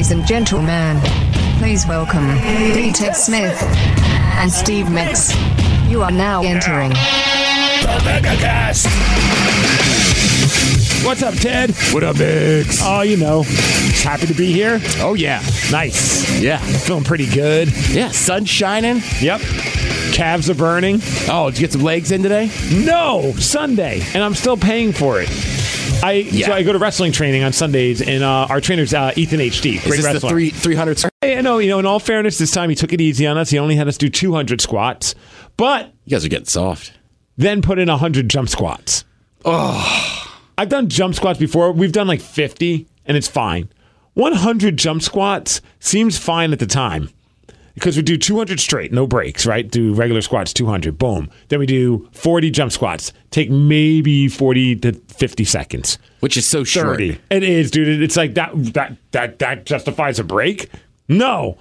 Ladies and gentlemen, please welcome D-Ted Smith and Steve Mix. You are now entering the MegaCast. What's up, Ted? What up, Mix? Oh, you know, just happy to be here. Oh, yeah. Nice. Yeah. Feeling pretty good. Yeah, sun's shining. Yep. Calves are burning. Oh, did you get some legs in today? No, Sunday, and I'm still paying for it. So I go to wrestling training on Sundays, and our trainer's Ethan HD. Great Is this wrestler. the 300? I know, in all fairness, this time he took it easy on us. He only had us do 200 squats, but You guys are getting soft. then put in 100 jump squats. Oh. I've done jump squats before. We've done like 50, and it's fine. 100 jump squats seems fine at the time because we do 200 straight, no breaks, right? Do regular squats, 200, boom. Then we do 40 jump squats. Take maybe 40 to 50 seconds. Which is so short. 30. It is, dude. It's like that justifies a break? No.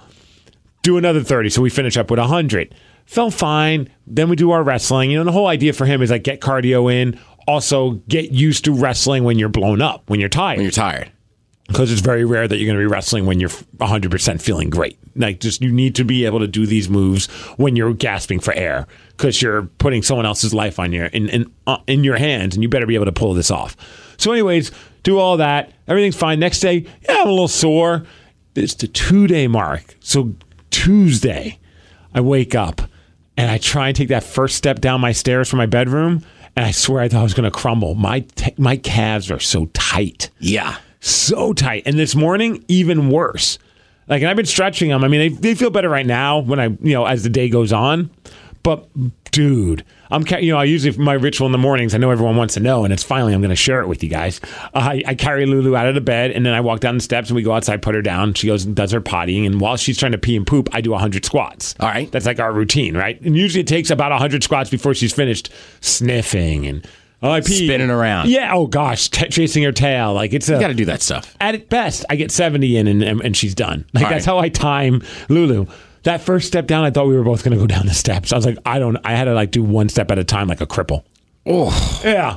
Do another 30, so we finish up with 100. Felt fine. Then we do our wrestling. The whole idea for him is like get cardio in. Also, get used to wrestling when you're blown up, when you're tired. When you're tired. Because it's very rare that you're going to be wrestling when you're 100% feeling great. Like, just you need to be able to do these moves when you're gasping for air because you're putting someone else's life on your in your hands, and you better be able to pull this off. So, anyways, do all that. Everything's fine. Next day, I'm a little sore. It's the 2-day mark. So Tuesday, I wake up and I try and take that first step down my stairs from my bedroom, and I swear I thought I was going to crumble. My calves are so tight. Yeah. So tight. And this morning, even worse. Like, and I've been stretching them. I mean, they feel better right now when as the day goes on. But, dude, I usually, my ritual in the mornings, I know everyone wants to know, and it's finally, I'm going to share it with you guys. I carry Lulu out of the bed, and then I walk down the steps, and we go outside, put her down. She goes and does her pottying, and while she's trying to pee and poop, I do 100 squats. All right. That's like our routine, right? And usually it takes about 100 squats before she's finished sniffing and I pee. Spinning around. Yeah. Oh gosh, chasing her tail. Like you got to do that stuff. At best, I get 70 in and she's done. Like All that's right. how I time Lulu. That first step down, I thought we were both going to go down the steps. I was like, I had to do one step at a time like a cripple. Oh. Yeah.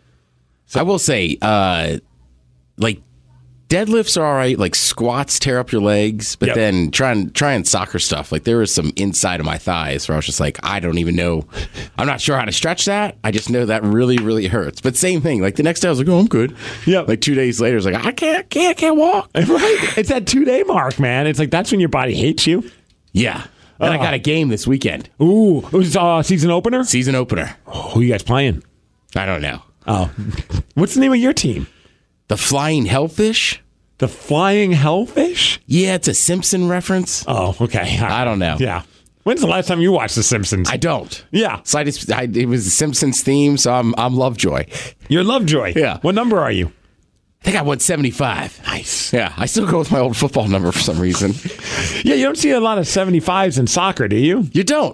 I will say, deadlifts are all right. Like squats tear up your legs, but then trying soccer stuff. Like there was some inside of my thighs where I was just like, I don't even know. I'm not sure how to stretch that. I just know that really, really hurts. But same thing. Like the next day I was like, oh, I'm good. Yeah. Like 2 days later, I was like, I can't walk. Right. It's that 2-day mark, man. It's like that's when your body hates you. Yeah. And I got a game this weekend. Ooh. It was season opener? Season opener. Oh, who you guys playing? I don't know. Oh. What's the name of your team? The Flying Hellfish? The Flying Hellfish? Yeah, it's a Simpson reference. Oh, okay. I don't know. Yeah. When's the last time you watched The Simpsons? I don't. Yeah. So it was the Simpsons theme, so I'm Lovejoy. You're Lovejoy. Yeah. What number are you? I think I won 75. Nice. Yeah, I still go with my old football number for some reason. Yeah, you don't see a lot of 75s in soccer, do you? You don't.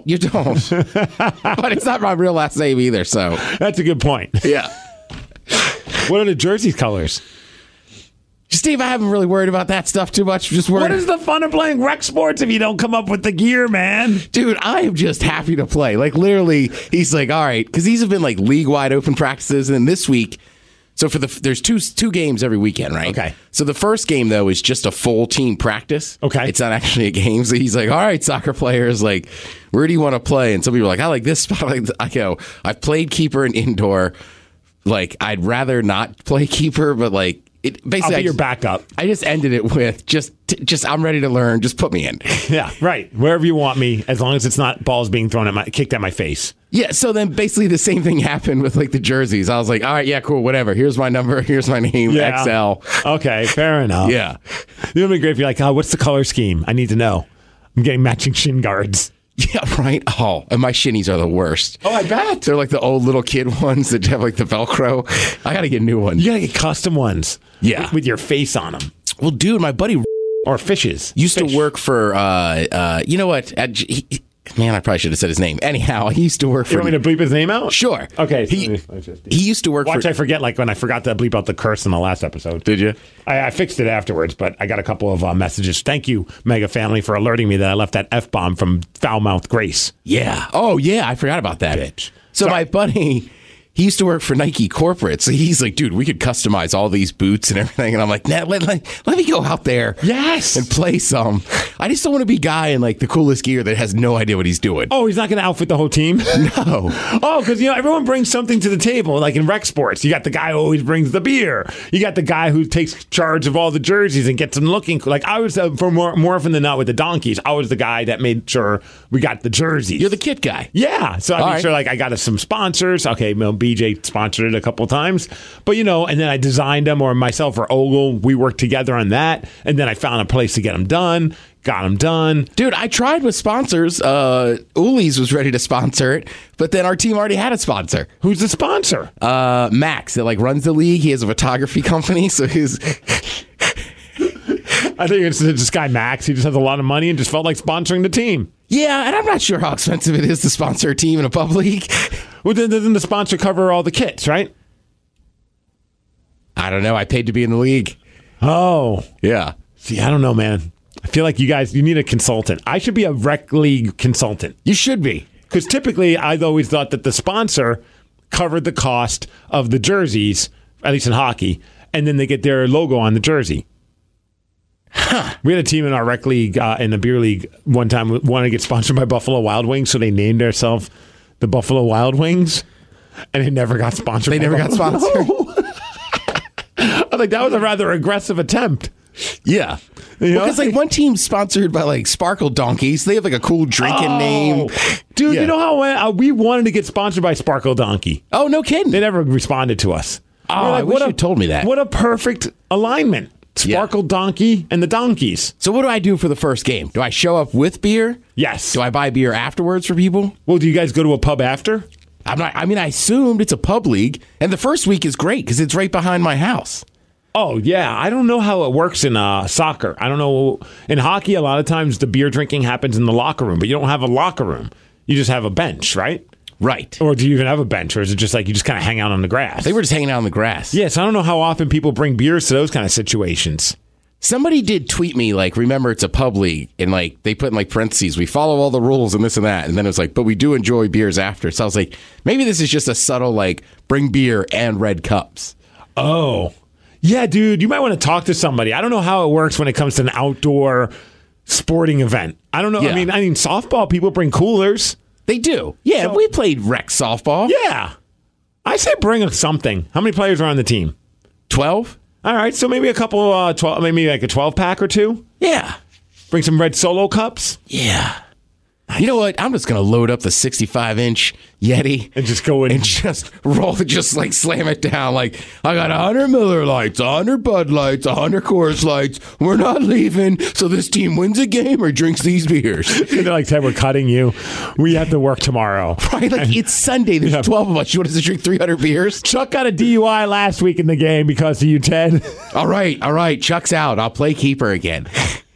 But it's not my real last name either, so. That's a good point. Yeah. What are the jersey colors? Steve, I haven't really worried about that stuff too much. Just worried. What is the fun of playing rec sports if you don't come up with the gear, man? Dude, I am just happy to play. Like, literally, he's like, all right, because these have been like league-wide open practices, and then this week, so there's two games every weekend, right? Okay. So the first game, though, is just a full team practice. Okay. It's not actually a game. So he's like, all right, soccer players, like, where do you want to play? And some people are like, I like this spot. I go, I've played keeper and indoor. Like, I'd rather not play keeper, but like, it basically I'll be your backup. I just ended it with just I'm ready to learn. Just put me in. Yeah, right. Wherever you want me, as long as it's not balls being kicked at my face. Yeah, so then basically the same thing happened with like the jerseys. I was like, all right, yeah, cool, whatever. Here's my number. Here's my name, XL. Okay, fair enough. Yeah. It would be great if you're like, what's the color scheme? I need to know. I'm getting matching shin guards. Yeah, right. Oh, and my shinnies are the worst. Oh, I bet. They're like the old little kid ones that have like the Velcro. I got to get new ones. You got to get custom ones. Yeah. With your face on them. Well, dude, my buddy or fishes used to work for, you know what? Man, I probably should have said his name. Anyhow, he used to work for... You want me to bleep his name out? Sure. Okay. He used to work Watch, for... I forget, like when I forgot to bleep out the curse in the last episode. Did you? I fixed it afterwards, but I got a couple of messages. Thank you, Mega Family, for alerting me that I left that F-bomb from Foulmouth Grace. Yeah. Oh, yeah. I forgot about that. Bitch. So my buddy... he used to work for Nike corporate. So he's like, dude, we could customize all these boots and everything. And I'm like, nah, let me go out there and play some. I just don't want to be a guy in like the coolest gear that has no idea what he's doing. Oh, he's not going to outfit the whole team? No. Oh, because, everyone brings something to the table, like in rec sports. You got the guy who always brings the beer. You got the guy who takes charge of all the jerseys and gets them looking cool. Like I was, for more often than not with the donkeys, I was the guy that made sure we got the jerseys. You're the kit guy. Yeah. So I made sure, like, I got us some sponsors. Okay, BJ sponsored it a couple times. But, and then I designed them, or myself or Ogle, we worked together on that. And then I found a place to get them done. Got them done. Dude, I tried with sponsors. Uli's was ready to sponsor it, but then our team already had a sponsor. Who's the sponsor? Max, that like runs the league. He has a photography company, so his... I think it's this guy Max. He just has a lot of money and just felt like sponsoring the team. Yeah, and I'm not sure how expensive it is to sponsor a team in a pub league. Well, then doesn't the sponsor cover all the kits, right? I don't know. I paid to be in the league. Oh. Yeah. See, I don't know, man. I feel like you need a consultant. I should be a rec league consultant. You should be. Because typically, I've always thought that the sponsor covered the cost of the jerseys, at least in hockey, and then they get their logo on the jersey. Huh. We had a team in our rec league, in the beer league, one time wanted to get sponsored by Buffalo Wild Wings, so they named themselves the Buffalo Wild Wings, and they never got sponsored. They never got sponsored. I was like, that was a rather aggressive attempt. Yeah. Because like one team's sponsored by like Sparkle Donkeys. They have like a cool drinking name. Dude, you know how we wanted to get sponsored by Sparkle Donkey? Oh, no kidding. They never responded to us. Oh, I wish you told me that. What a perfect alignment. Sparkle Donkey and the Donkeys. So what do I do for the first game? Do I show up with beer? Yes. Do I buy beer afterwards for people? Well, do you guys go to a pub after? I assumed it's a pub league, and the first week is great because it's right behind my house. Oh, yeah. I don't know how it works in soccer. I don't know. In hockey, a lot of times the beer drinking happens in the locker room, but you don't have a locker room. You just have a bench, right? Right. Or do you even have a bench, or is it just like you just kind of hang out on the grass? They were just hanging out on the grass. Yes, I don't know how often people bring beers to those kind of situations. Somebody did tweet me, like, remember it's a pub league, and like they put in like parentheses, we follow all the rules and this and that, and then it was like, but we do enjoy beers after. So I was like, maybe this is just a subtle like bring beer and red cups. Oh, yeah, dude, you might want to talk to somebody. I don't know how it works when it comes to an outdoor sporting event. I don't know. Yeah. I mean, softball people bring coolers. They do. Yeah, so, we played rec softball. Yeah. I say bring something. How many players are on the team? 12. All right, so maybe a couple, 12, maybe like a 12-pack or two? Yeah. Bring some red Solo cups? Yeah. You know what? I'm just going to load up the 65-inch Yeti. And just go in. And just roll it, just like slam it down. Like, I got 100 Miller Lights, 100 Bud Lights, 100 Coors Lights. We're not leaving, so this team wins a game or drinks these beers. And they're like, Ted, we're cutting you. We have to work tomorrow. Right? Like, it's Sunday. There's 12 of us. You want us to drink 300 beers? Chuck got a DUI last week in the game because of you, Ted. All right. Chuck's out. I'll play keeper again.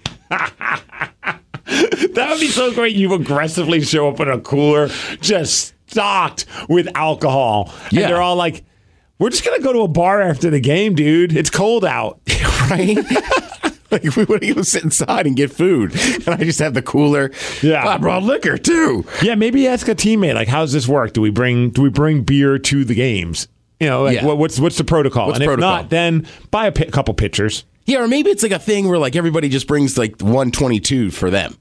That would be so great. You aggressively show up in a cooler just stocked with alcohol. And they're all like, we're just going to go to a bar after the game, dude. It's cold out. Right? Like, we want to go sit inside and get food. And I just have the cooler. Yeah. I brought liquor, too. Yeah, maybe ask a teammate, like, how's this work? Do we bring beer to the games? You know, like, what's the protocol? What's and protocol? If not, then buy a couple pitchers. Yeah, or maybe it's like a thing where like everybody just brings like 122 for them.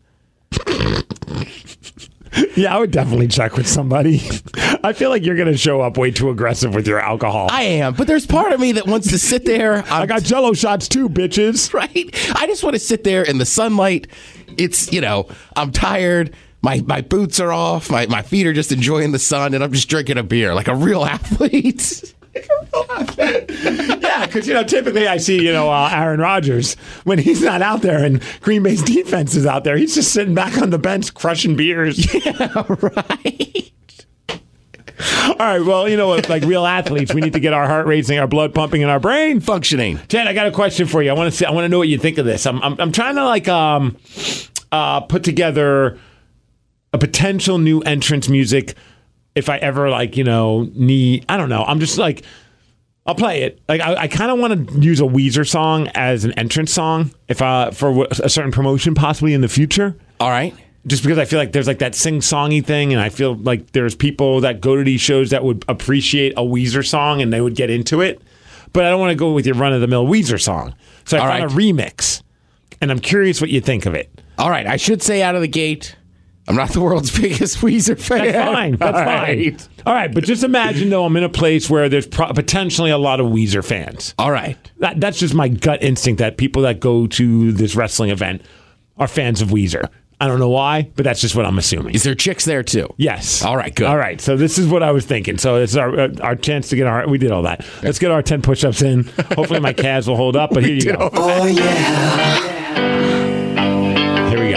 Yeah, I would definitely check with somebody. I feel like you're going to show up way too aggressive with your alcohol. I am, but there's part of me that wants to sit there. I got Jello shots too, bitches. Right? I just want to sit there in the sunlight. It's, I'm tired. My boots are off. My feet are just enjoying the sun, and I'm just drinking a beer like a real athlete. Yeah, because typically I see Aaron Rodgers when he's not out there and Green Bay's defense is out there. He's just sitting back on the bench crushing beers. Yeah, right. All right, well, you know what? Like real athletes, we need to get our heart racing, our blood pumping, and our brain functioning. Ted, I got a question for you. I want to know what you think of this. I'm trying to put together a potential new entrance music. If I ever need, I don't know. I'm just like, I'll play it. Like I kind of want to use a Weezer song as an entrance song, if for a certain promotion possibly in the future. All right. just because I feel like there's like that sing-songy thing, and I feel like there's people that go to these shows that would appreciate a Weezer song and they would get into it. But I don't want to go with your run-of-the-mill Weezer song. So I found a remix, and I'm curious what you think of it. All right, I should say out of the gate, I'm not the world's biggest Weezer fan. That's fine. That's fine. All right, but just imagine, though, I'm in a place where there's potentially a lot of Weezer fans. All right. That's just my gut instinct that people that go to this wrestling event are fans of Weezer. I don't know why, but that's just what I'm assuming. Is there chicks there, too? Yes. All right, good. All right, so this is what I was thinking. So it's our chance to get we did all that. Let's get our 10 push-ups in. Hopefully my calves will hold up, but here you go. Oh, yeah. Here we go.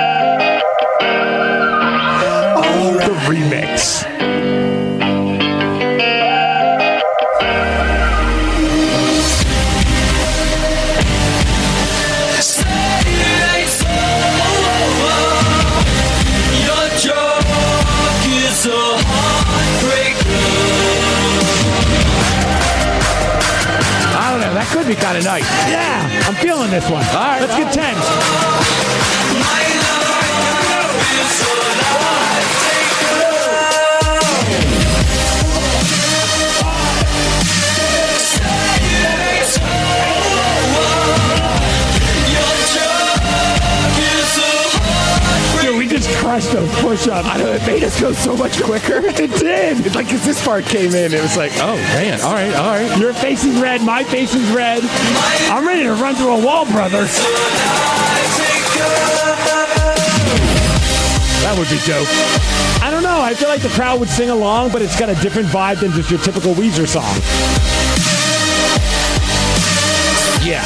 The remix. I don't know. That could be kind of nice. Yeah, I'm feeling this one. All right, let's get tense. Dude, we just crushed those push-ups. I know, it made us go so much quicker. It did. It's like, as this part came in, it was like, oh, man, all right. Your face is red, my face is red. I'm ready to run through a wall, brother. That would be dope. I don't know. I feel like the crowd would sing along, but it's got a different vibe than just your typical Weezer song. Yeah.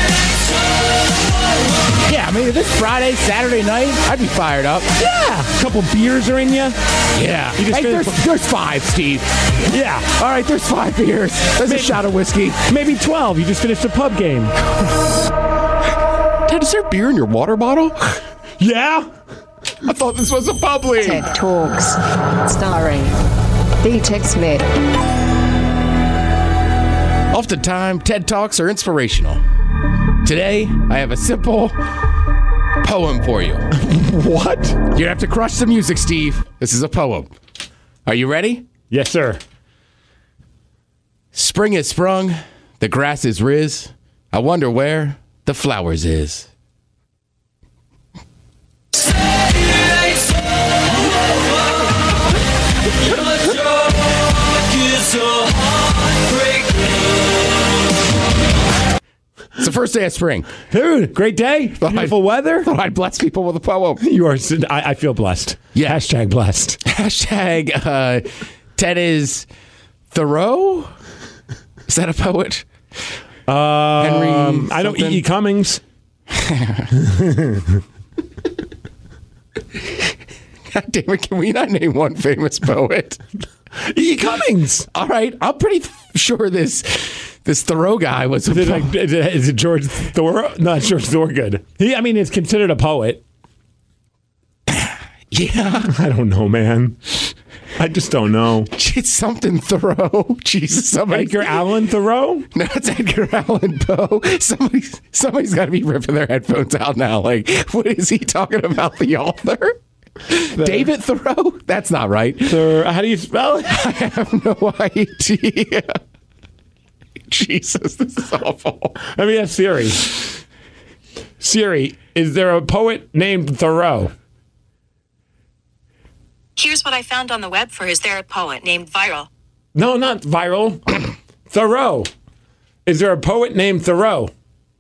Yeah, I mean, if it's Friday, Saturday night, I'd be fired up. Yeah. A couple beers are in you. Yeah. You just hey, there's 5, Steve. Yeah. All right, there's 5 beers. There's a shot of whiskey. Maybe 12. You just finished a pub game. Ted, is there beer in your water bottle? Yeah. I thought this was a bubbly. TED Talks. Starring D-Tech Smith. Oftentimes, TED Talks are inspirational. Today, I have a simple poem for you. What? You have to crush the music, Steve. This is a poem. Are you ready? Yes, sir. Spring has sprung, the grass is riz. I wonder where the flowers is. It's the first day of spring. Dude, great day. Beautiful weather. Thought I'd bless people with a poem. You are. I feel blessed. Yeah. Hashtag blessed. Hashtag Ted is Thoreau. Is that a poet? Henry. I know E.E. Cummings. God damn it! Can we not name one famous poet? E.E. Cummings. All right, I'm pretty sure this Thoreau guy was a poet. Is it George Thoreau? Not George Thorogood. Is considered a poet. Yeah. I don't know, man. I just don't know. It's something Thoreau. Jesus, somebody. Edgar Allan Thoreau? No, it's Edgar Allan Poe. Somebody's got to be ripping their headphones out now. Like, what is he talking about? The author? David Thoreau? That's not right. How do you spell it? I have no idea. Jesus, this is awful. Let me ask Siri. Siri, is there a poet named Thoreau? Here's what I found on the web for Is There a Poet Named Viral? No, not viral. Thoreau. Is there a poet named Thoreau?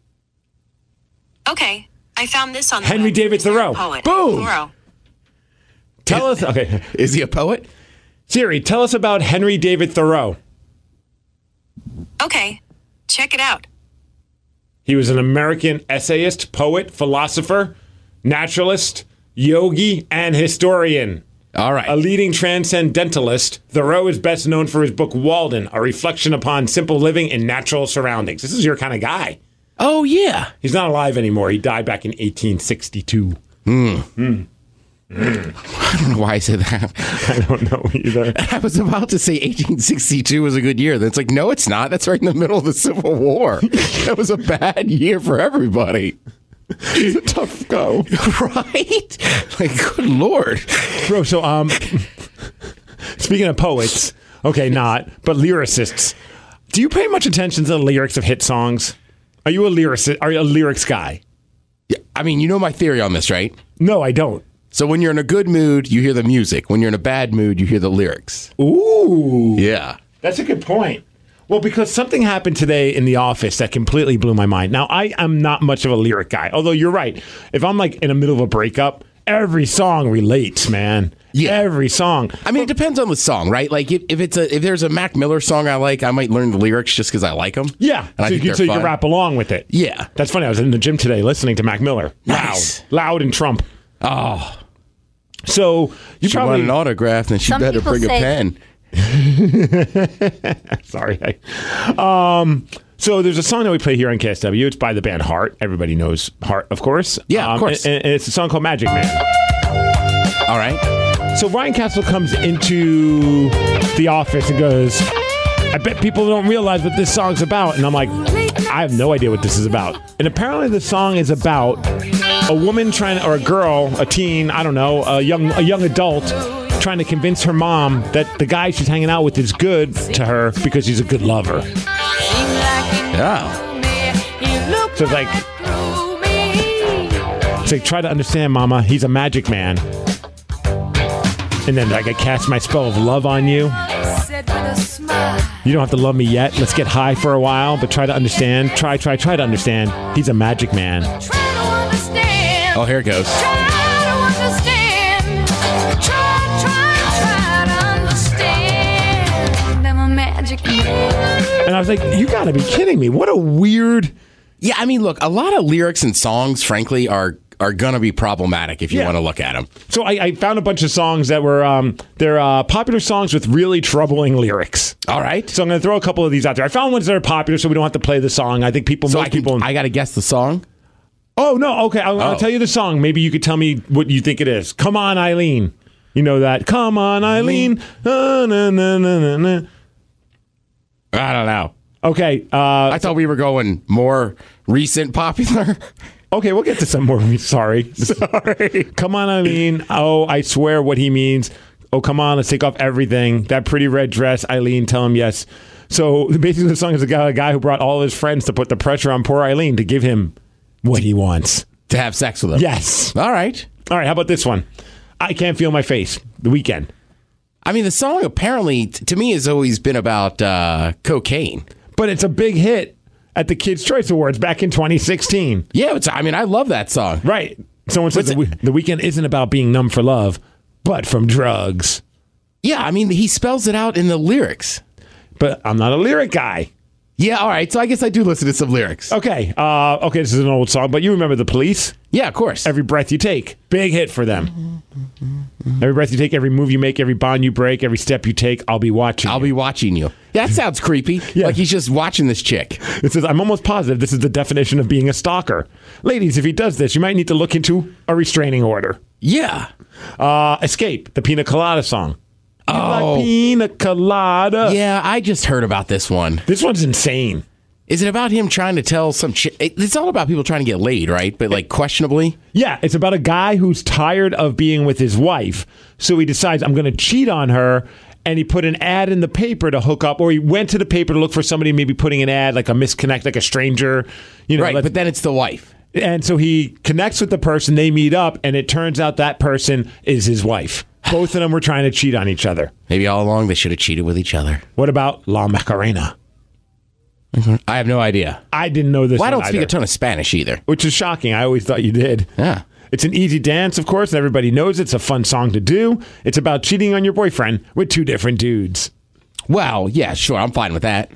Okay, I found this on the Henry web. David Is there a Thoreau. Poet Boom. named Thoreau? Tell us. Okay. Is he a poet? Siri, tell us about Henry David Thoreau. Okay, check it out. He was an American essayist, poet, philosopher, naturalist, yogi, and historian. All right. A leading transcendentalist, Thoreau is best known for his book Walden, a reflection upon simple living in natural surroundings. This is your kind of guy. Oh, yeah. He's not alive anymore. He died back in 1862. I don't know why I said that. I don't know either. I was about to say 1862 was a good year. That's like, no, it's not. That's right in the middle of the Civil War. That was a bad year for everybody. It's a tough go. Right? Like, good Lord. Bro, so, speaking of poets, okay, not, but lyricists, do you pay much attention to the lyrics of hit songs? Are you a lyricist? Are you a lyrics guy? Yeah, I mean, you know my theory on this, right? No, I don't. So when you're in a good mood, you hear the music. When you're in a bad mood, you hear the lyrics. Ooh. Yeah. That's a good point. Well, because something happened today in the office that completely blew my mind. Now, I am not much of a lyric guy, although you're right. If I'm like in the middle of a breakup, every song relates, man. Yeah. Every song. I mean, it depends on the song, right? Like if there's a Mac Miller song I like, I might learn the lyrics just because I like them. Yeah. And So you can rap along with it. Yeah. That's funny. I was in the gym today listening to Mac Miller. Nice. Loud and Trump. Oh. So you She probably want an autograph, then she Some better people bring a say- pen. Sorry. So there's a song that we play here on KSW. It's by the band Heart. Everybody knows Heart, of course. Yeah, of course. And it's a song called Magic Man. All right. So Ryan Castle comes into the office and goes, I bet people don't realize what this song's about. And I'm like, I have no idea what this is about. And apparently the song is about a woman or a girl, a teen, I don't know, a young adult trying to convince her mom that the guy she's hanging out with is good to her because he's a good lover. Yeah. So it's like, try to understand, Mama. He's a magic man. And then like I cast my spell of love on you. You don't have to love me yet. Let's get high for a while, but try to understand. Try to understand. He's a magic man. Oh, here it goes. And I was like, you gotta be kidding me. What a weird... Yeah, I mean, look, a lot of lyrics and songs, frankly, are gonna be problematic if you want to look at them. So I found a bunch of songs that were they're popular songs with really troubling lyrics. All right. So I'm going to throw a couple of these out there. I found ones that are popular, so we don't have to play the song. I think I got to guess the song. Oh no, okay. I'll tell you the song. Maybe you could tell me what you think it is. Come on, Eileen. You know that? Come on, Eileen. Na, na, na, na, na. I don't know. Okay. I thought we were going more recent popular. Okay, we'll get to some more. Sorry. Come on, Eileen. Oh, I swear what he means. Oh, come on, let's take off everything. That pretty red dress, Eileen, tell him yes. So basically the song is a guy who brought all his friends to put the pressure on poor Eileen to give him what he wants. To have sex with him. Yes. All right. All right, how about this one? I Can't Feel My Face, The Weeknd. I mean, the song apparently, to me, has always been about cocaine. But it's a big hit at the Kids' Choice Awards back in 2016. Yeah, I love that song. Right. Someone says the Weeknd isn't about being numb for love, but from drugs. Yeah, I mean, he spells it out in the lyrics. But I'm not a lyric guy. Yeah, all right. So I guess I do listen to some lyrics. Okay. Okay, this is an old song, but you remember The Police? Yeah, of course. Every Breath You Take. Big hit for them. Every breath you take, every move you make, every bond you break, every step you take, I'll be watching I'll be watching you. Yeah, that sounds creepy. Yeah. Like he's just watching this chick. It says, I'm almost positive this is the definition of being a stalker. Ladies, if he does this, you might need to look into a restraining order. Yeah. Escape, the Pina Colada song. You Oh. like Pina Colada. Yeah, I just heard about this one. This one's insane. Is it about him trying to tell some chick? It's all about people trying to get laid, right? But like questionably. Yeah, it's about a guy who's tired of being with his wife. So he decides, I'm going to cheat on her. And he put an ad in the paper to hook up, or he went to the paper to look for somebody maybe putting an ad, like a misconnect, like a stranger. You know, Right, but then it's the wife. And so he connects with the person, they meet up, and it turns out that person is his wife. Both of them were trying to cheat on each other. Maybe all along they should have cheated with each other. What about La Macarena? I have no idea. I didn't know this Well, I one don't speak either, a ton of Spanish either. which is shocking. I always thought you did. Yeah. It's an easy dance, of course, and everybody knows it's a fun song to do. It's about cheating on your boyfriend with two different dudes. Well, yeah, sure. I'm fine with that.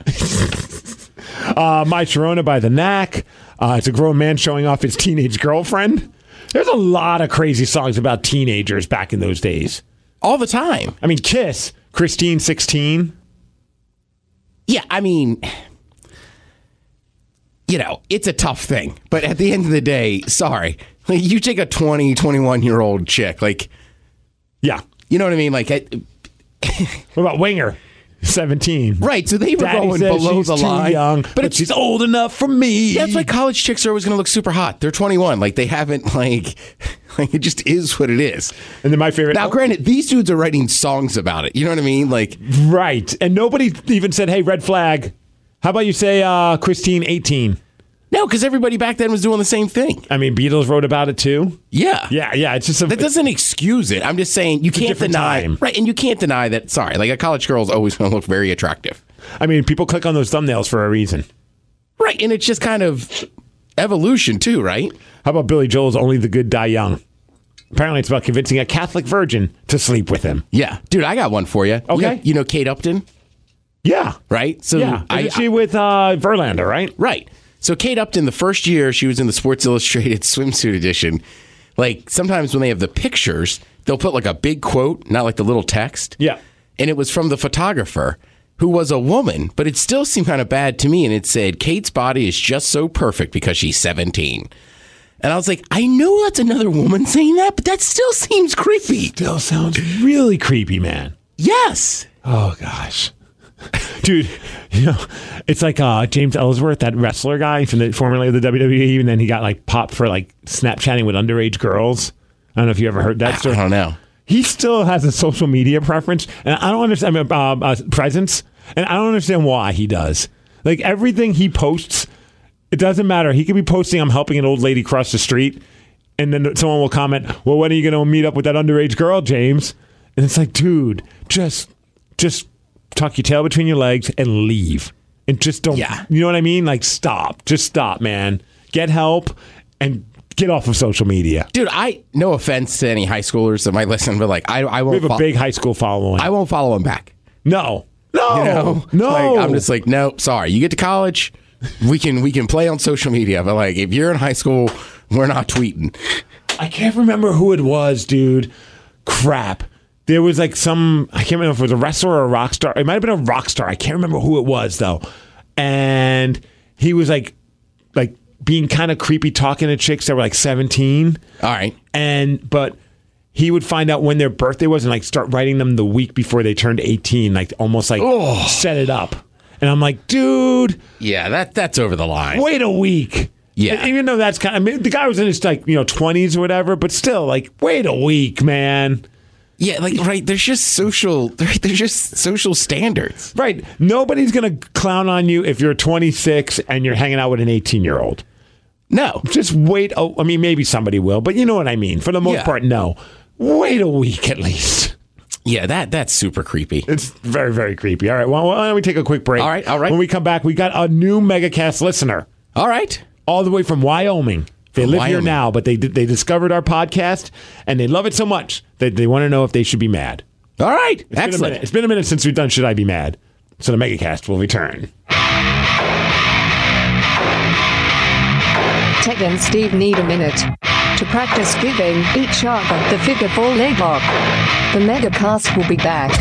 My Sharona by the Knack. It's a grown man showing off his teenage girlfriend. There's a lot of crazy songs about teenagers back in those days. All the time. I mean, Kiss, Christine 16. Yeah, I mean, you know, it's a tough thing. But at the end of the day, sorry. Like, you take a 20, 21-year-old chick, like, Yeah. you know what I mean? Like, What about Winger? 17. Right, so they were Daddy going says below she's the too line. young, but she's old enough for me. That's why college chicks are always going to look super hot. They're 21. Like, they haven't, like it just is what it is. And then my favorite. Now, granted, these dudes are writing songs about it. You know what I mean? Like, right. And nobody even said, hey, red flag. How about you say Christine 18? no, because everybody back then was doing the same thing. I mean, Beatles wrote about it too. Yeah. Yeah. It's just That doesn't excuse it. I'm just saying you can't different deny. time. Right, and you can't deny that, sorry, like a college girl is always going to look very attractive. I mean, people click on those thumbnails for a reason. Right, and it's just kind of evolution too, right? How about Billy Joel's Only the Good Die Young? Apparently, it's about convincing a Catholic virgin to sleep with him. Yeah. Dude, I got one for you. Okay. You know Kate Upton, Yeah. right? So Yeah. Isn't she with Verlander, right? Right. So Kate Upton, the first year she was in the Sports Illustrated swimsuit edition, like sometimes when they have the pictures, they'll put like a big quote, not like the little text. Yeah. And it was from the photographer who was a woman, but it still seemed kind of bad to me. And it said, Kate's body is just so perfect because she's 17. And I was like, I know that's another woman saying that, but that still seems creepy. Still sounds really creepy, man. Yes. Oh, gosh. Dude, you know, it's like James Ellsworth, that wrestler guy from the formerly of the WWE, and then he got like popped for like Snapchatting with underage girls. I don't know if you ever heard that story. I don't know. He still has a social media preference, and I don't understand presence, and I don't understand why he does. Like everything he posts, it doesn't matter. He could be posting, "I'm helping an old lady cross the street," and then someone will comment, "Well, when are you going to meet up with that underage girl, James?" And it's like, dude, just tuck your tail between your legs and leave, and just don't. Yeah. You know what I mean? Like, stop. Just stop, man. Get help and get off of social media. Dude, no offense to any high schoolers that might listen, but like I won't. We have a big high school following. I won't follow him back. No. You know? No. Like, I'm just like, no, sorry. You get to college, we can play on social media, but like if you're in high school, we're not tweeting. I can't remember who it was, dude. Crap. There was like I can't remember if it was a wrestler or a rock star. It might have been a rock star. I can't remember who it was though. And he was like being kind of creepy talking to chicks that were like 17. All right. But he would find out when their birthday was and like start writing them the week before they turned 18, like almost like set it up. And I'm like, dude. Yeah, that's over the line. Wait a week. Yeah. And even though that's kind of, I mean, the guy was in his 20s or whatever, but still like, wait a week, man. Yeah, like right. There's just social standards. Right. Nobody's going to clown on you if you're 26 and you're hanging out with an 18-year-old. No. Just wait. I mean, maybe somebody will, but you know what I mean. For the most part, no. Wait a week at least. Yeah, that's super creepy. It's very, very creepy. All right. Well, why don't we take a quick break? All right. When we come back, we got a new MegaCast listener. All right. All the way from Wyoming. They live here Wyoming. now, but they discovered our podcast, and they love it so much that they want to know if they should be mad. All right. Excellent. It's been a minute since we've done Should I Be Mad? So the MegaCast will return. Ted and Steve need a minute to practice giving each other the figure 4 leg lock. The MegaCast will be back.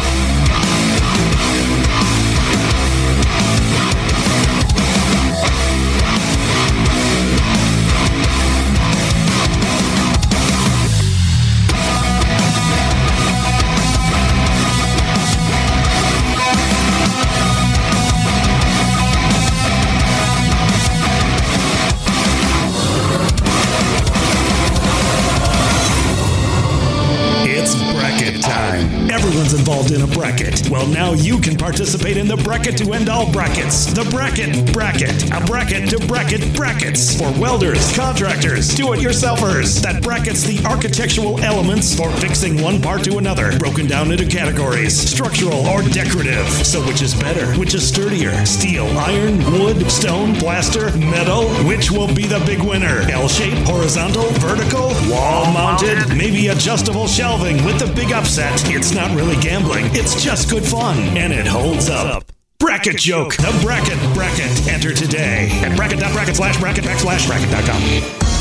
Everyone's involved in a bracket. Well, now you can participate in the bracket to end all brackets. The Bracket Bracket. A bracket to bracket brackets for welders, contractors, do-it-yourselfers that brackets the architectural elements for fixing one part to another, broken down into categories, structural or decorative. So which is better? Which is sturdier? Steel, iron, wood, stone, plaster, metal? Which will be the big winner? L-shape, horizontal, vertical, wall-mounted, maybe adjustable shelving with the big upset. It's not really gambling. It's just good fun. And it holds up. Bracket Joke. The Bracket Bracket. Enter today at bracket.bracket/bracket.com.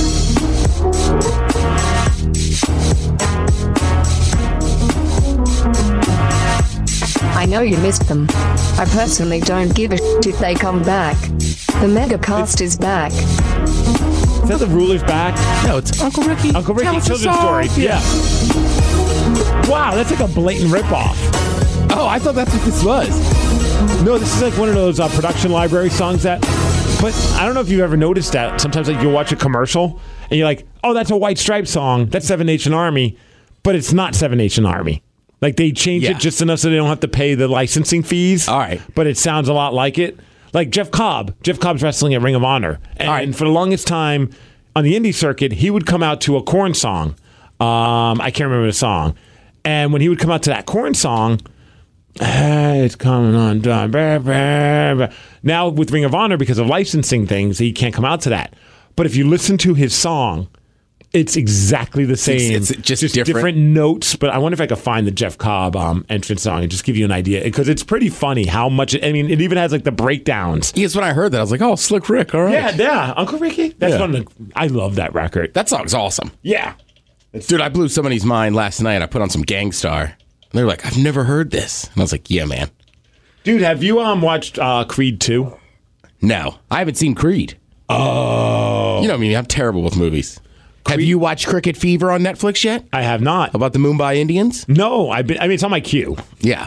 I know you missed them. I personally don't give a shit if they come back. The MegaCast is back. Is that the Ruler's back? No, it's Uncle Ricky. Uncle Ricky Tell us a Children's song. Story. Yeah. Wow, that's like a blatant ripoff. Oh, I thought that's what this was. No, this is like one of those production library songs that. But I don't know if you've ever noticed that. Sometimes like you'll watch a commercial and you're like, oh, that's a White Stripes song. That's Seven Nation Army. But it's not Seven Nation Army. Like they changed it just enough so they don't have to pay the licensing fees. All right. But it sounds a lot like it. Like Jeff Cobb. Jeff Cobb's wrestling at Ring of Honor. And for the longest time on the indie circuit, he would come out to a Korn song. I can't remember the song. And when he would come out to that Korn song, hey, it's coming undone. Now with Ring of Honor, because of licensing things, he can't come out to that. But if you listen to his song, it's exactly the same. It's just different notes. But I wonder if I could find the Jeff Cobb entrance song and just give you an idea. Because it's pretty funny how much, it even has like the breakdowns. Yes, when I heard that, I was like, oh, Slick Rick, all right. Yeah, Uncle Ricky. That's one of I love that record. That song's awesome. Yeah. Dude, I blew somebody's mind last night. I put on some Gangstar. And they were like, I've never heard this. And I was like, yeah, man. Dude, have you watched Creed 2? No, I haven't seen Creed. Oh. You know me, I'm terrible with movies. Have you watched Cricket Fever on Netflix yet? I have not. About the Mumbai Indians? No, it's on my queue. Yeah.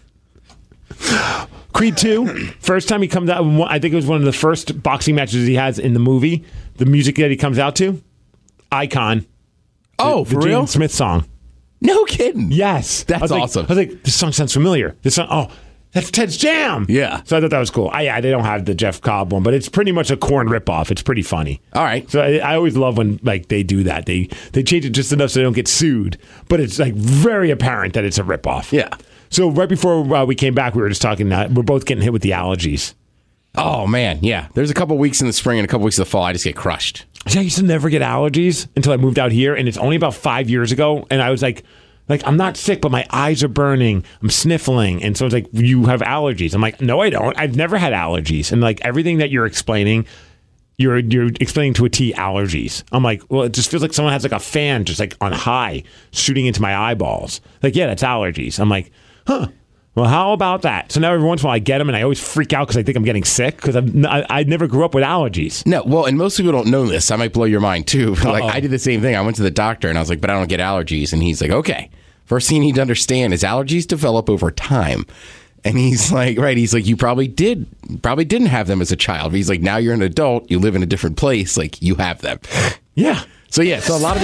Creed 2, first time he comes out, I think it was one of the first boxing matches he has in the movie. The music that he comes out to, Icon. Oh, the for real? Jaden Smith song. No kidding. Yes. That's awesome. I was like, this song sounds familiar. This song, that's Ted's jam. Yeah. So I thought that was cool. They don't have the Jeff Cobb one, but it's pretty much a Korn ripoff. It's pretty funny. All right. So I always love when like they do that. They change it just enough so they don't get sued, but it's like very apparent that it's a ripoff. Yeah. So right before we came back, we were just talking. We're both getting hit with the allergies. Oh man, yeah. There's a couple weeks in the spring and a couple weeks in the fall. I just get crushed. I used to never get allergies until I moved out here, and it's only about 5 years ago. And I was like I'm not sick, but my eyes are burning. I'm sniffling, and so it's like, you have allergies. I'm like, no, I don't. I've never had allergies, and like everything that you're explaining. You're explaining to a T allergies. I'm like, well, it just feels like someone has like a fan just like on high shooting into my eyeballs. Like, yeah, that's allergies. I'm like, huh. Well, how about that? So now every once in a while I get them and I always freak out because I think I'm getting sick because I never grew up with allergies. No, well, and most people don't know this. I might blow your mind too. Like I did the same thing. I went to the doctor and I was like, but I don't get allergies. And he's like, okay, first thing you need to understand is allergies develop over time. And he's like, right, he's like, you probably didn't have them as a child. But he's like, now you're an adult, you live in a different place, like you have them. Yeah. So a lot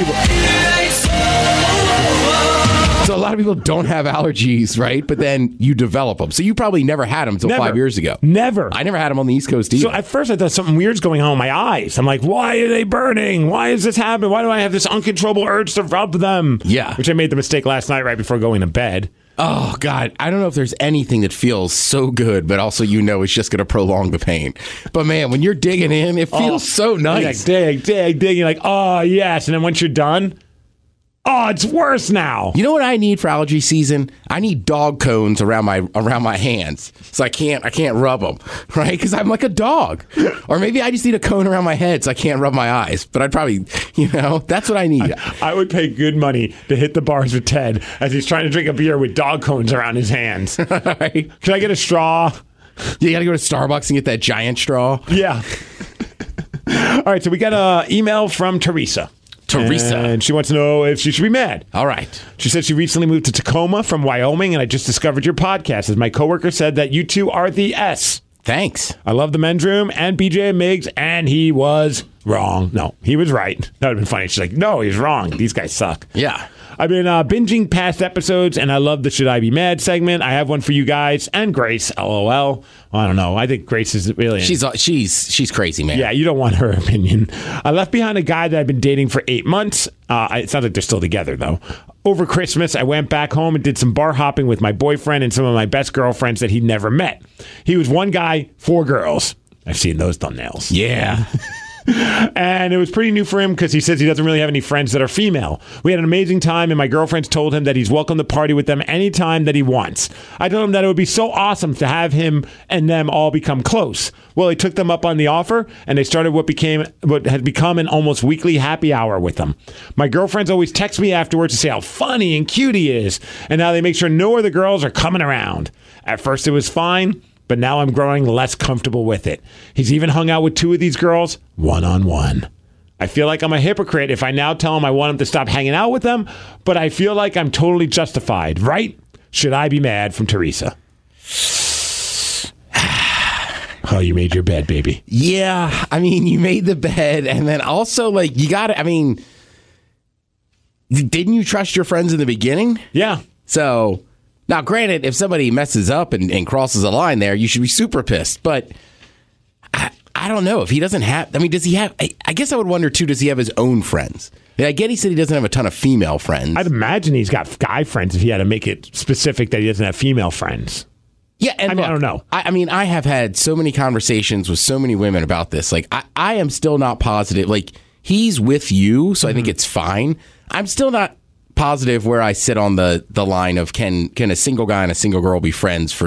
of people don't have allergies, right? But then you develop them. So you probably never had them until 5 years ago. Never. I never had them on the East Coast either. So at first I thought something weird's going on with my eyes. I'm like, why are they burning? Why is this happening? Why do I have this uncontrollable urge to rub them? Yeah. Which I made the mistake last night right before going to bed. Oh, God. I don't know if there's anything that feels so good, but also it's just going to prolong the pain. But, man, when you're digging in, it feels so nice. Like, dig. You're like, oh, yes. And then once you're done, oh, it's worse now. You know what I need for allergy season? I need dog cones around my hands, so I can't rub them, right? Because I'm like a dog. Or maybe I just need a cone around my head so I can't rub my eyes. But I'd probably, that's what I need. I would pay good money to hit the bars with Ted as he's trying to drink a beer with dog cones around his hands. Right. Can I get a straw? You got to go to Starbucks and get that giant straw. Yeah. All right, so we got an email from Teresa. And she wants to know if she should be mad. All right. She said she recently moved to Tacoma from Wyoming, and I just discovered your podcast as my coworker said that you two are the S. Thanks. I love the men's room and BJ and Miggs, and he was wrong. No, he was right. That would have been funny. She's like, no, he's wrong. These guys suck. Yeah. I've been binging past episodes, and I love the Should I Be Mad segment. I have one for you guys and Grace, LOL. Well, I don't know. I think Grace is really... She's crazy, man. Yeah, you don't want her opinion. I left behind a guy that I've been dating for 8 months. It sounds like they're still together, though. Over Christmas, I went back home and did some bar hopping with my boyfriend and some of my best girlfriends that he'd never met. He was one guy, 4 girls. I've seen those thumbnails. Yeah. And it was pretty new for him because he says he doesn't really have any friends that are female. We had an amazing time, and my girlfriends told him that he's welcome to party with them anytime that he wants. I told him that it would be so awesome to have him and them all become close. Well, he took them up on the offer, and they started what has become an almost weekly happy hour with them. My girlfriends always text me afterwards to say how funny and cute he is, and how they make sure no other girls are coming around. At first, it was fine. But now I'm growing less comfortable with it. He's even hung out with 2 of these girls one-on-one. I feel like I'm a hypocrite if I now tell him I want him to stop hanging out with them, but I feel like I'm totally justified, right? Should I be mad from Teresa? Oh, you made your bed, baby. Yeah, I mean, you made the bed, and then also, like, you got to, I mean, didn't you trust your friends in the beginning? Yeah. So, now, granted, if somebody messes up and crosses a line there, you should be super pissed, but I don't know if he doesn't have, I mean, does he have, I guess I would wonder, too, does he have his own friends? I get he said he doesn't have a ton of female friends. I'd imagine he's got guy friends if he had to make it specific that he doesn't have female friends. Yeah, and I mean, I don't know. I mean, I have had so many conversations with so many women about this. Like, I am still not positive. Like, he's with you, so I think it's fine. I'm still not positive where I sit on the line of can a single guy and a single girl be friends for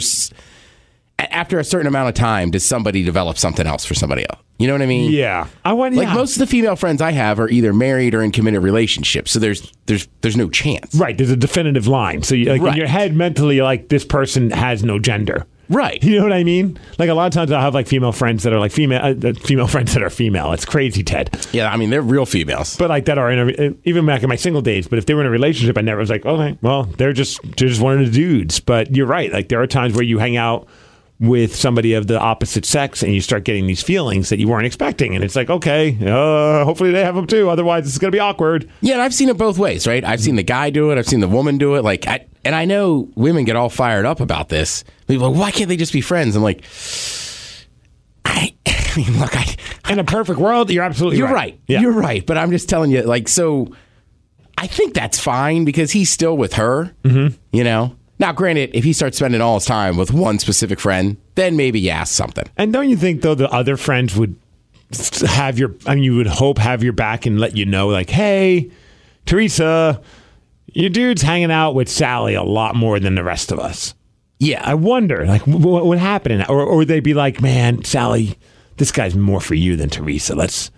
after a certain amount of time. Does somebody develop something else for somebody else? You know what I mean? Yeah, most of the female friends I have are either married or in committed relationships, so there's no chance. Right, there's a definitive line. So in your head, mentally, you're like, this person has no gender. Right. You know what I mean? Like, a lot of times I'll have like female friends that are like female friends that are female. It's crazy, Ted. Yeah, I mean, they're real females. But like that are even back in my single days. But if they were in a relationship, I never was like, okay, well, they're just one of the dudes. But you're right. Like, there are times where you hang out with somebody of the opposite sex and you start getting these feelings that you weren't expecting. And it's like, okay, hopefully they have them too. Otherwise, it's going to be awkward. Yeah, and I've seen it both ways, right? I've seen the guy do it. I've seen the woman do it. Like, and I know women get all fired up about this. People are like, why can't they just be friends? I'm like, I mean, look, in a perfect world, you're absolutely right. Yeah. You're right. But I'm just telling you, like, so I think that's fine because he's still with her, you know? Now, granted, if he starts spending all his time with one specific friend, then maybe you ask something. And don't you think, though, the other friends would have you would hope have your back and let you know, like, hey, Teresa, your dude's hanging out with Sally a lot more than the rest of us. Yeah. I wonder, like, what would happen? Or they'd be like, man, Sally, this guy's more for you than Teresa.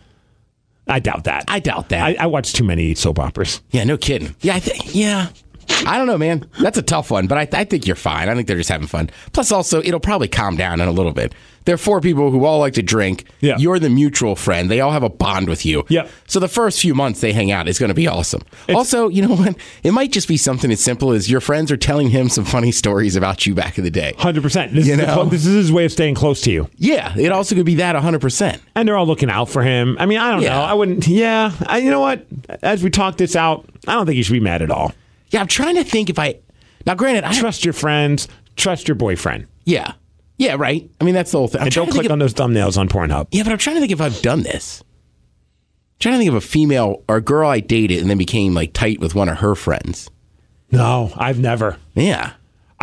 I doubt that. I watch too many soap operas. Yeah, no kidding. Yeah, I don't know, man. That's a tough one, but I think you're fine. I think they're just having fun. Plus, also, it'll probably calm down in a little bit. There are 4 people who all like to drink. Yeah. You're the mutual friend. They all have a bond with you. Yep. So the first few months they hang out is going to be awesome. Also, you know what? It might just be something as simple as your friends are telling him some funny stories about you back in the day. 100%. This is his way of staying close to you. Yeah, it also could be that 100%. And they're all looking out for him. I mean, I don't know. I wouldn't. Yeah. You know what? As we talk this out, I don't think you should be mad at all. Yeah, I'm trying to think now, granted, I trust your friends, trust your boyfriend. Yeah. Yeah, right. I mean, that's the whole thing. And don't click on those thumbnails on Pornhub. Yeah, but I'm trying to think if I've done this. I'm trying to think of a female or a girl I dated and then became like tight with one of her friends. No, I've never. Yeah.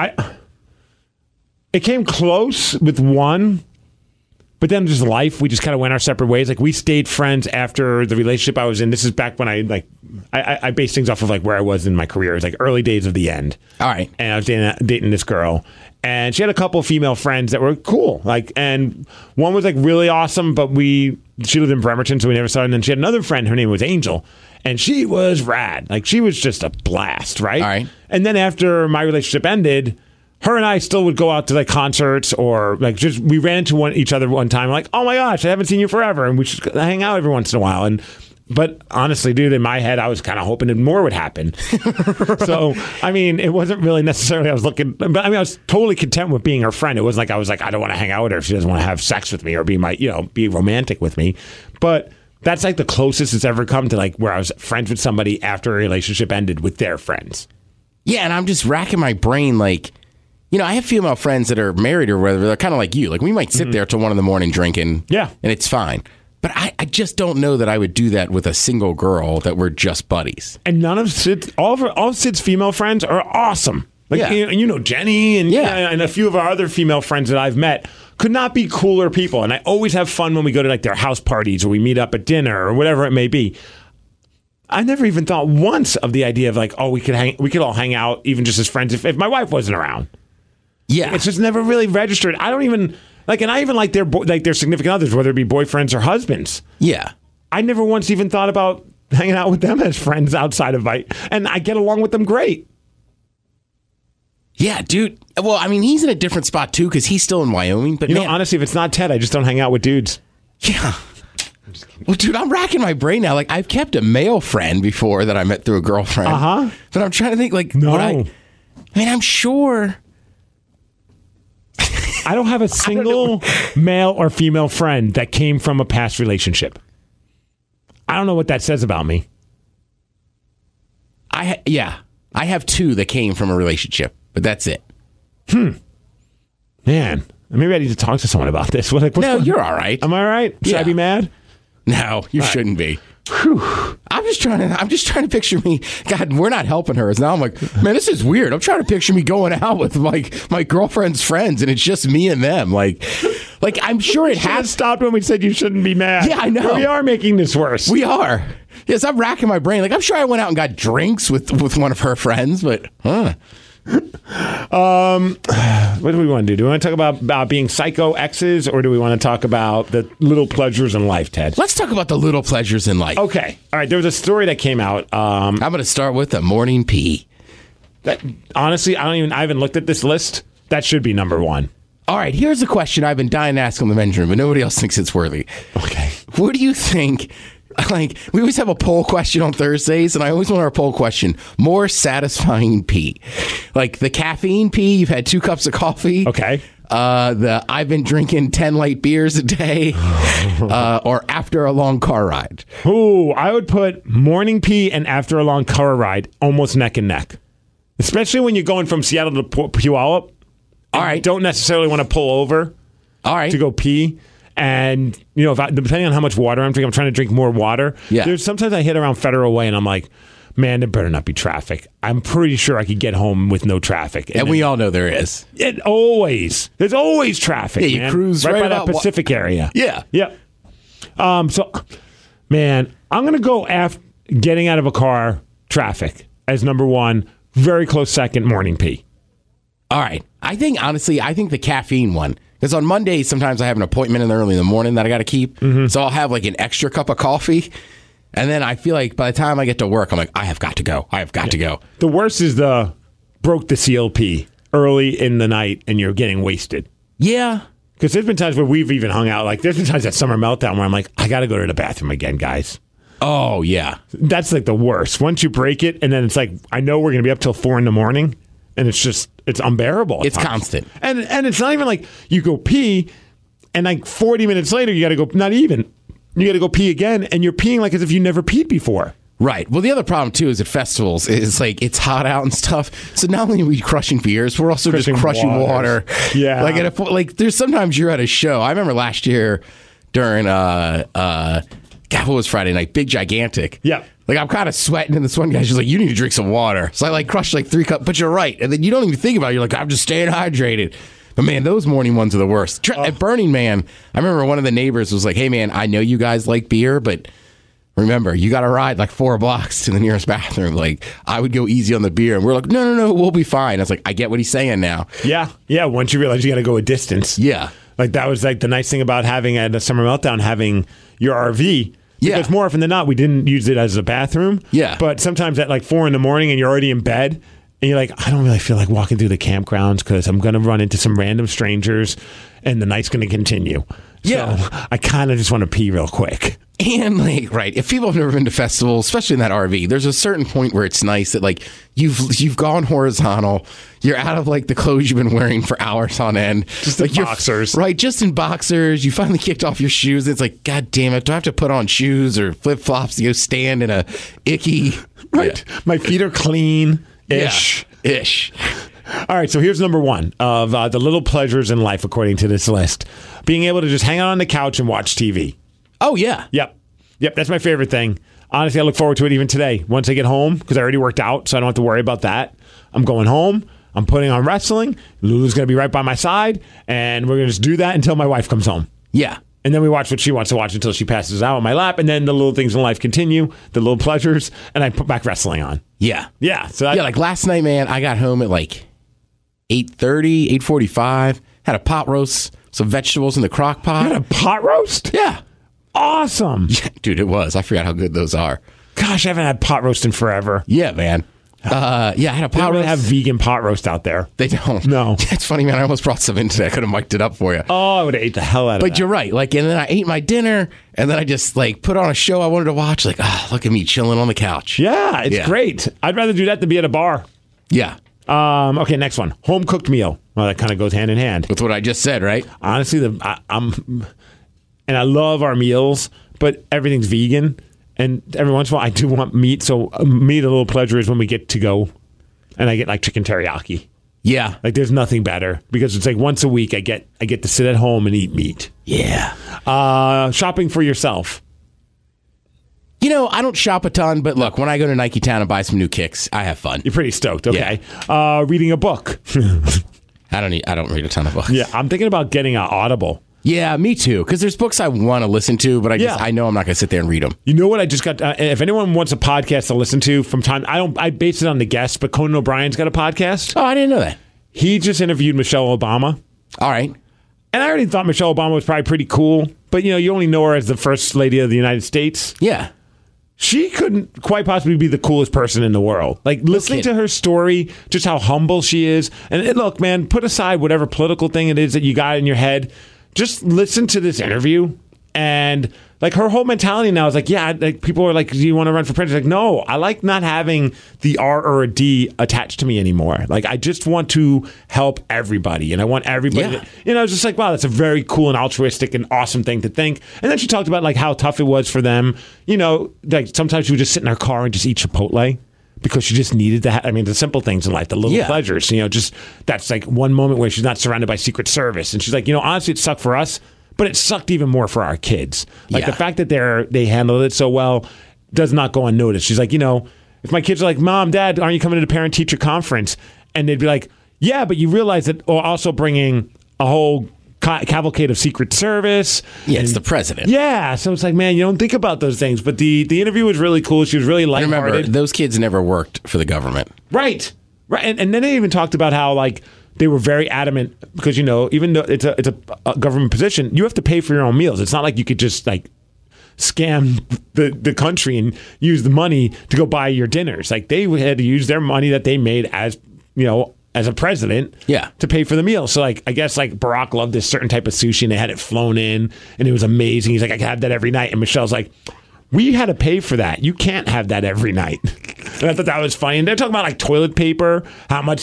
It came close with one, but then just life, we just kind of went our separate ways. Like, we stayed friends after the relationship I was in. This is back when I based things off of like where I was in my career. It was like early days of the end. All right. And I was dating this girl, and she had a couple of female friends that were cool. Like, and one was like really awesome, but she lived in Bremerton, so we never saw her. And then she had another friend. Her name was Angel, and she was rad. Like, she was just a blast, right? All right. And then after my relationship ended, her and I still would go out to like concerts or like just we ran into each other one time. Like, oh my gosh, I haven't seen you forever, and we just hang out every once in a while. But honestly, dude, in my head, I was kind of hoping that more would happen. So, I mean, it wasn't really necessarily I was looking, but I mean, I was totally content with being her friend. It wasn't like I was like, I don't want to hang out with her if she doesn't want to have sex with me or be be romantic with me. But that's like the closest it's ever come to like where I was friends with somebody after a relationship ended with their friends. Yeah, and I'm just racking my brain like, you know, I have female friends that are married or whatever. They're kind of like you. Like, we might sit there till 1 a.m. drinking. Yeah. And it's fine. But I just don't know that I would do that with a single girl that we're just buddies. And none of all of Sid's female friends are awesome. Like, you know, Jenny and a few of our other female friends that I've met could not be cooler people. And I always have fun when we go to like their house parties or we meet up at dinner or whatever it may be. I never even thought once of the idea of like, oh, we could all hang out even just as friends if my wife wasn't around. Yeah. It's just never really registered. I don't even like, and I even like their significant others, whether it be boyfriends or husbands. Yeah. I never once even thought about hanging out with them as friends outside of and I get along with them great. Yeah, dude. Well, I mean, he's in a different spot too because he's still in Wyoming. But know, honestly, if it's not Ted, I just don't hang out with dudes. Yeah. Well, dude, I'm racking my brain now. Like, I've kept a male friend before that I met through a girlfriend. Uh-huh. But I'm trying to think, like, no. I mean, I'm sure. I don't have a single male or female friend that came from a past relationship. I don't know what that says about me. I have 2 that came from a relationship, but that's it. Man, maybe I need to talk to someone about this. No, you're all right. Am I all right? Should I be mad? No, you shouldn't be. I'm just trying to picture me. God, we're not helping her. Now I'm like, man, this is weird. I'm trying to picture me going out with my girlfriend's friends, and it's just me and them. Like I'm sure it has stopped when we said you shouldn't be mad. Yeah, I know. We are making this worse. We are. Yes, I'm racking my brain. Like I'm sure I went out and got drinks with one of her friends, but what do we want to do? Do we want to talk about being psycho exes, or do we want to talk about the little pleasures in life, Ted? Let's talk about the little pleasures in life. Okay. All right. There was a story that came out. I'm going to start with the morning pee. That, honestly, I haven't looked at this list. That should be number 1. All right. Here's a question I've been dying to ask in the men's room, but nobody else thinks it's worthy. Okay. What do you think? Like, we always have a poll question on Thursdays, and I always want our poll question, more satisfying pee. Like the caffeine pee, you've had 2 cups of coffee. Okay. I've been drinking 10 light beers a day, or after a long car ride. Ooh, I would put morning pee and after a long car ride almost neck and neck. Especially when you're going from Seattle to Puyallup. All right. Don't necessarily want to pull over. All right. To go pee. And, depending on how much water I'm drinking, I'm trying to drink more water. Yeah. There's sometimes I hit around Federal Way and I'm like, man, there better not be traffic. I'm pretty sure I could get home with no traffic. And we all know there is. There's always traffic. Yeah, you man. cruise right right by that about Pacific area. Yeah. Yep. So, man, I'm going to go after getting out of a car, traffic as number 1. Very close second, morning pee. All right. I think the caffeine one. Because on Mondays, sometimes I have an appointment early in the morning that I got to keep. Mm-hmm. So I'll have like an extra cup of coffee. And then I feel like by the time I get to work, I'm like, I have got to go. To go. The worst is the broke the CLP early in the night and you're getting wasted. Yeah. Because there's been times where we've even hung out. Like there's been times at Summer Meltdown where I'm like, I got to go to the bathroom again, guys. Oh, yeah. That's like the worst. Once you break it and then it's like, I know we're going to be up till 4 a.m. And it's unbearable. It's constant. And it's not even like you go pee and like 40 minutes later, you got to go, not even. You got to go pee again, and you're peeing like as if you never peed before. Right. Well, the other problem, too, is at festivals, is like it's hot out and stuff. So not only are we crushing beers, we're also just crushing water. Yeah. Like there's sometimes you're at a show. I remember last year during, what was Friday night? Big Gigantic. Yeah. Like I'm kind of sweating, and this one guy's just like, you need to drink some water. So I like crushed like 3 cups, but you're right. And then you don't even think about it. You're like, I'm just staying hydrated. But man, those morning ones are the worst. At Burning Man, I remember one of the neighbors was like, hey man, I know you guys like beer, but remember, you got to ride like 4 blocks to the nearest bathroom. Like I would go easy on the beer, and we're like, no, we'll be fine. I was like, I get what he's saying now. Yeah. Once you realize you got to go a distance. Yeah. Like that was like the nice thing about having at a Summer Meltdown, having your RV. Because more often than not, we didn't use it as a bathroom. Yeah. But sometimes at like 4 a.m. and you're already in bed and you're like, I don't really feel like walking through the campgrounds because I'm going to run into some random strangers and the night's going to continue. Yeah. So I kind of just want to pee real quick. And like, right, if people have never been to festivals, especially in that RV, there's a certain point where it's nice that like you've gone horizontal, you're out of like the clothes you've been wearing for hours on end, just like in boxers, right? Just in boxers. You finally kicked off your shoes. It's like, God damn it, do I have to put on shoes or flip flops to go stand in a icky? Right, my feet are clean ish. All right, so here's number 1 of the little pleasures in life according to this list: being able to just hang out on the couch and watch TV. Oh, yeah. Yep. That's my favorite thing. Honestly, I look forward to it even today. Once I get home, because I already worked out, so I don't have to worry about that. I'm going home. I'm putting on wrestling. Lulu's going to be right by my side, and we're going to just do that until my wife comes home. Yeah. And then we watch what she wants to watch until she passes out on my lap, and then the little things in life continue, the little pleasures, and I put back wrestling on. Yeah. Yeah. So like last night, man, I got home at like 8:30, 8:45, had a pot roast, some vegetables in the crock pot. You had a pot roast? Yeah. Awesome. Yeah, dude, it was. I forgot how good those are. Gosh, I haven't had pot roast in forever. Yeah, man. I had a pot roast. They don't have vegan pot roast out there. They don't. No. It's funny, man. I almost brought some in today. I could have mic'd it up for you. Oh, I would have ate the hell out of it. But you're right. Like, and then I ate my dinner, and then I just like put on a show I wanted to watch. Like, look at me chilling on the couch. Yeah, it's great. I'd rather do that than be at a bar. Yeah. Okay, next one. Home cooked meal. Well, that kind of goes hand in hand. With what I just said, right? Honestly, and I love our meals, but everything's vegan. And every once in a while, I do want meat. So meat, a little pleasure is when we get to go, and I get like chicken teriyaki. Yeah. Like there's nothing better because it's like once a week I get to sit at home and eat meat. Yeah. Shopping for yourself. I don't shop a ton, but look, when I go to Nike Town and buy some new kicks, I have fun. You're pretty stoked. Okay. Yeah. Reading a book. I don't read a ton of books. Yeah, I'm thinking about getting an Audible. Yeah, me too. Because there's books I want to listen to, but I know I'm not going to sit there and read them. You know what? I just got. If anyone wants a podcast to listen to from time, I base it on the guests. But Conan O'Brien's got a podcast. Oh, I didn't know that. He just interviewed Michelle Obama. All right. And I already thought Michelle Obama was probably pretty cool, but you only know her as the first lady of the United States. Yeah. She couldn't quite possibly be the coolest person in the world. Like, listening to her story, just how humble she is. And look, man, put aside whatever political thing it is that you got in your head. Just listen to this interview. And, like, her whole mentality now is like, yeah, like, people are like, do you want to run for president? Like, no, I like not having the R or a D attached to me anymore. Like, I just want to help everybody. And I want everybody to, just like, wow, that's a very cool and altruistic and awesome thing to think. And then she talked about, like, how tough it was for them. Like, sometimes she would just sit in her car and just eat Chipotle because she just needed to the simple things in life, the little pleasures. Just, that's like one moment where she's not surrounded by Secret Service. And she's like, honestly, it sucked for us. But it sucked even more for our kids. Like the fact that they handled it so well does not go unnoticed. She's like, if my kids are like, Mom, Dad, aren't you coming to the parent-teacher conference? And they'd be like, yeah, but you realize that we're also bringing a whole cavalcade of Secret Service. Yeah, it's the president. Yeah, so it's like, man, you don't think about those things. But the interview was really cool. She was really lighthearted. Remember, those kids never worked for the government. Right. And then they even talked about how, like, they were very adamant because, even though it's a government position, you have to pay for your own meals. It's not like you could just, like, scam the country and use the money to go buy your dinners. Like, they had to use their money that they made as a president to pay for the meal. So, like, I guess, like, Barack loved this certain type of sushi and they had it flown in and it was amazing. He's like, I can have that every night. And Michelle's like, we had to pay for that. You can't have that every night. And I thought that was funny. And they're talking about, like, toilet paper, how much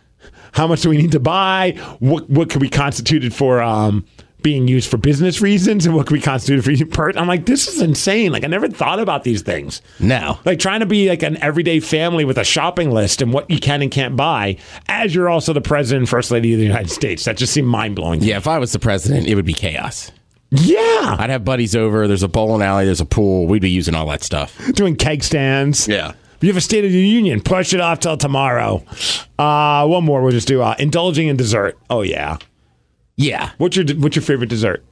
do we need to buy? What can be constituted for being used for business reasons, and what can be constituted for I'm like, this is insane. Like, I never thought about these things. No. Like, trying to be like an everyday family with a shopping list and what you can and can't buy as you're also the president and first lady of the United States. That just seemed mind-blowing. Yeah, if I was the president, it would be chaos. Yeah. I'd have buddies over. There's a bowling alley. There's a pool. We'd be using all that stuff. Doing keg stands. Yeah. You have a State of the Union. Push it off till tomorrow. One more. We'll just do indulging in dessert. Oh, yeah. Yeah. What's your favorite dessert?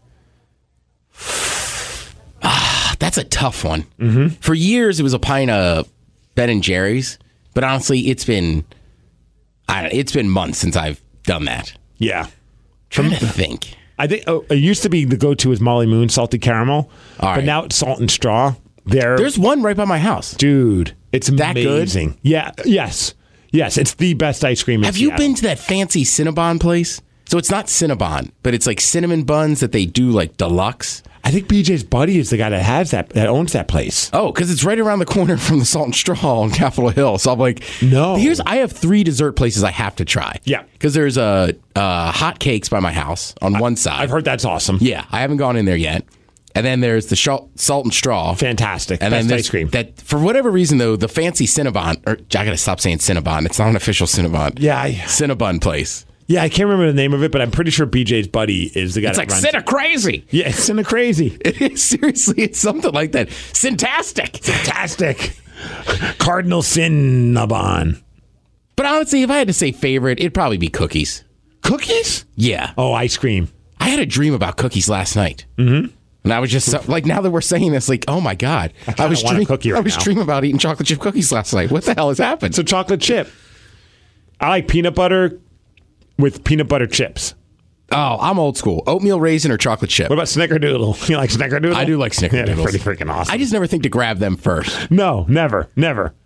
That's a tough one. Mm-hmm. For years, it was a pint of Ben & Jerry's. But honestly, it's been months since I've done that. Yeah. Trying to think. I think it used to be the go-to is Molly Moon salted caramel. All right. But now it's salt and straw. There's one right by my house. Dude, it's that amazing. Good? Yeah. Yes, it's the best ice cream in Have you Seattle. been to that fancy Cinnabon place? So it's not Cinnabon, but it's like cinnamon buns that they do like deluxe. I think BJ's buddy is the guy that owns that place. Oh, because it's right around the corner from the Salt and Straw on Capitol Hill. So I'm like, no. I have 3 dessert places I have to try. Yeah. Because there's hot cakes by my house on one side. I've heard that's awesome. Yeah, I haven't gone in there yet. And then there's the Salt and Straw. Fantastic. And best then ice cream. That, for whatever reason, though, the fancy Cinnabon, I got to stop saying Cinnabon. It's not an official Cinnabon. Yeah. Cinnabon place. Yeah, I can't remember the name of it, but I'm pretty sure BJ's buddy is the guy it's that like runs Cinna Crazy. Yeah, it's Cinna Crazy. It is, seriously, it's something like that. Sintastic. Cardinal Cinnabon. But honestly, if I had to say favorite, it'd probably be cookies. Cookies? Yeah. Oh, ice cream. I had a dream about cookies last night. Mm-hmm. And I was just like, now that we're saying this, like, oh my God. I was dreaming about eating chocolate chip cookies last night. What the hell has happened? So chocolate chip. I like peanut butter with peanut butter chips. Oh, I'm old school. Oatmeal raisin or chocolate chip. What about Snickerdoodle? You like Snickerdoodle? I do like Snickerdoodles. Yeah, they're pretty freaking awesome. I just never think to grab them first. No, never.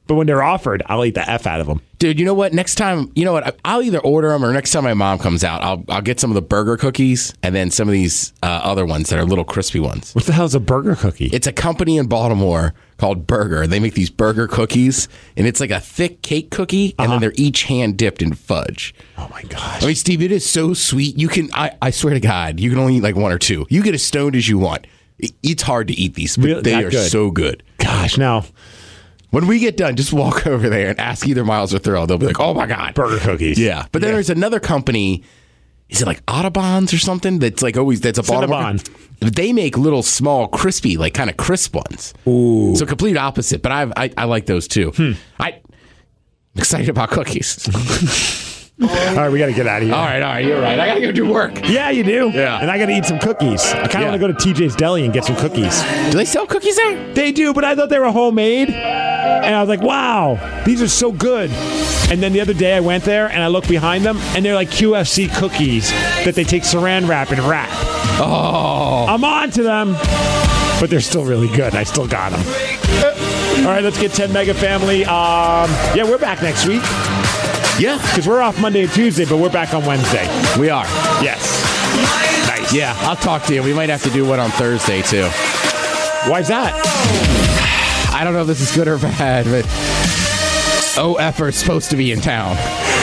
But when they're offered, I'll eat the F out of them. Dude, you know what? Next time, you know what? I'll either order them or next time my mom comes out, I'll get some of the burger cookies and then some of these other ones that are little crispy ones. What the hell is a burger cookie? It's a company in Baltimore called Burger. They make these burger cookies, and it's like a thick cake cookie, and then they're each hand dipped in fudge. Oh my gosh! I mean, Steve, it is so sweet. You can, I swear to God, you can only eat like one or two. You get as stoned as you want. It's hard to eat these, but Really? they That are good? so good. Gosh, now When we get done, just walk over there and ask either Miles or Thrill. They'll be like, "Oh my God, burger cookies." yeah." But then there's another company. Is it like Audubon's or something? That's like always that's a Baltimore. Cinnabon. They make little small crispy, like kind of crisp ones. Ooh. So complete opposite. But I like those too. I'm excited about cookies. All right, we got to get out of here. All right, you're right. I gotta go do work. Yeah, you do. Yeah. And I got to eat some cookies. I kind of want to go to TJ's Deli and get some cookies. Do they sell cookies there? They do, but I thought they were homemade. And I was like, wow, these are so good. And then the other day I went there and I looked behind them and they're like QFC cookies that they take saran wrap and wrap. Oh, I'm on to them, but they're still really good. I still got them. All right, let's get 10 Mega Family. Yeah, we're back next week yeah, because we're off Monday and Tuesday, but we're back on Wednesday. we are. Yes. Nice. Yeah, I'll talk to you. We might have to do one on Thursday too. Why's that? I don't know if this is good or bad, but OF are supposed to be in town.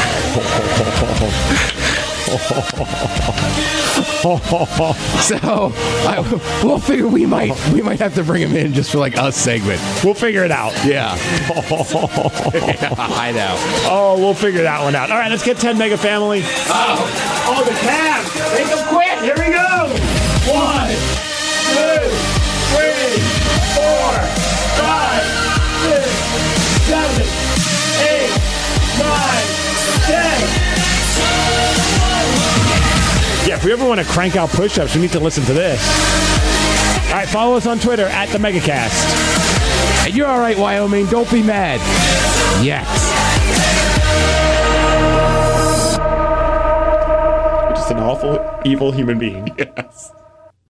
So we'll figure we might have to bring him in just for like a segment. We'll figure it out. Yeah. I know. Oh, we'll figure that one out. All right, let's get 10 Mega Family. Oh, the Cavs. Make them quick. Here we go. 1, 2, 3, 4, 5, 6, 7, 8, 9, 10. Yeah, if we ever want to crank out push-ups, we need to listen to this. All right, follow us on Twitter at the Megacast. And you're all right, Wyoming. Don't be mad. Yes. You're just an awful, evil human being. Yes.